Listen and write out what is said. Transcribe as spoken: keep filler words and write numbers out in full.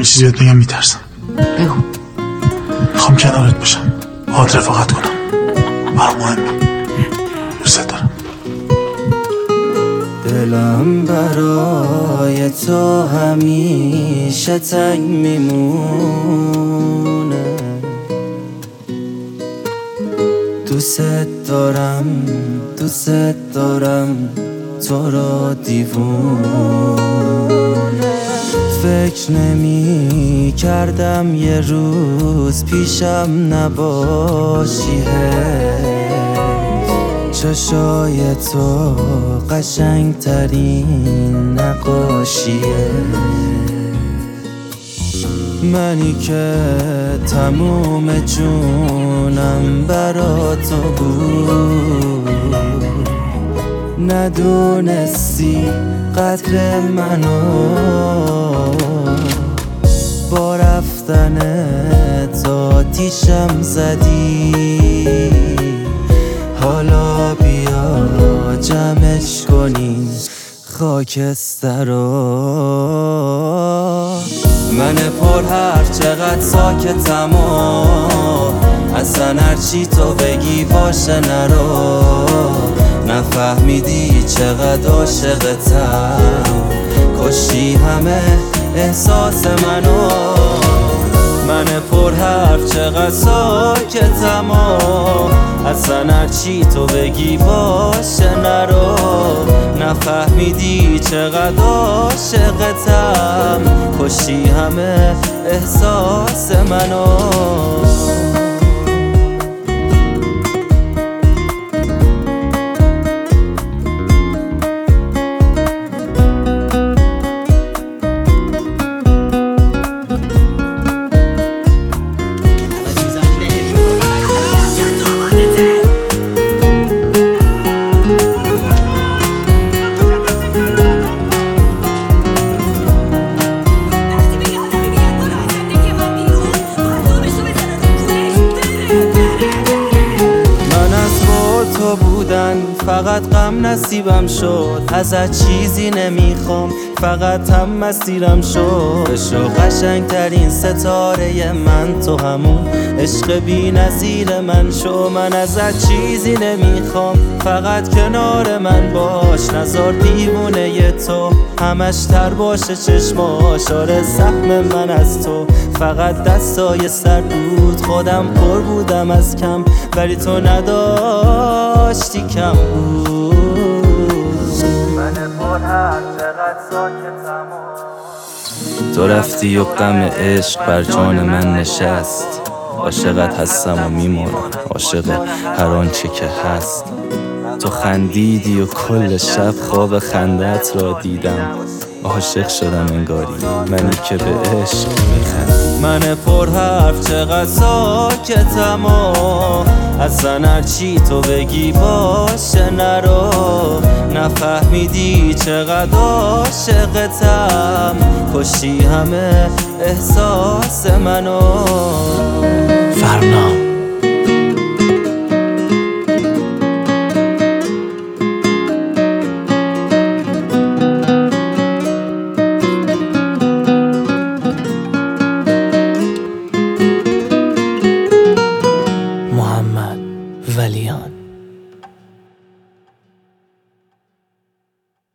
یه چیزی بهت بگم میترسم. بگو. میخوام کنارت باشم، باهات رفاقت کنم، برام مهمه. دوست دارم. دلم برای تو همیشه تنگ میمونه، دوست دارم دوست دارم تو رو دیوونه. فکر نمی کردم یه روز پیشم نباشی، چشای تو قشنگ ترین نقاشیه. منی که تموم جونم برا تو بود، ندونستی قدر منو، با رفتن تو آتیشم زدی. حالا بیا جمعش کنیم خاکسترا. من پر حرف چقدر ساکتم و اصلا هرچی تو بگی باشه نرو. نفهمیدی چقدر عاشقتم، کشتی همه احساس منو. من پر حرف چقدر ساکتم و اصلا هرچی تو بگی باشه نرو. نفهمیدی چقدر عاشقتم، کشتی همه احساس منو. فقط غم نصیبم شد، ازت چیزی نمیخوام، فقط هم مسیرم شد. عشق قشنگ ترین ستاره من تو، همون عشق بی نظیر من شو. من ازت چیزی نمیخوام، فقط کنار من باش، نزار دیوونه تو همش تر باشه چشماش. آره زخم من از تو فقط دستای سر بود، خودم پر بودم از کم ولی تو نداشتی کم بود. من پر هر چقدر ساکتم، تو رفتی و غم عشق بر جان من نشست. عاشقت هستم و میمونم، عاشق هر آنچه که هست. تو خندیدی و کل شب خواب خندت را دیدم، عاشق شدم انگاری منی که به عشق میخندم. من پر حرف چقدر ساکتم و اصلا هرچی تو بگی باشه نرو. نفهمیدی چقدر عاشقتم، کشتی همه احساس منو. فرنا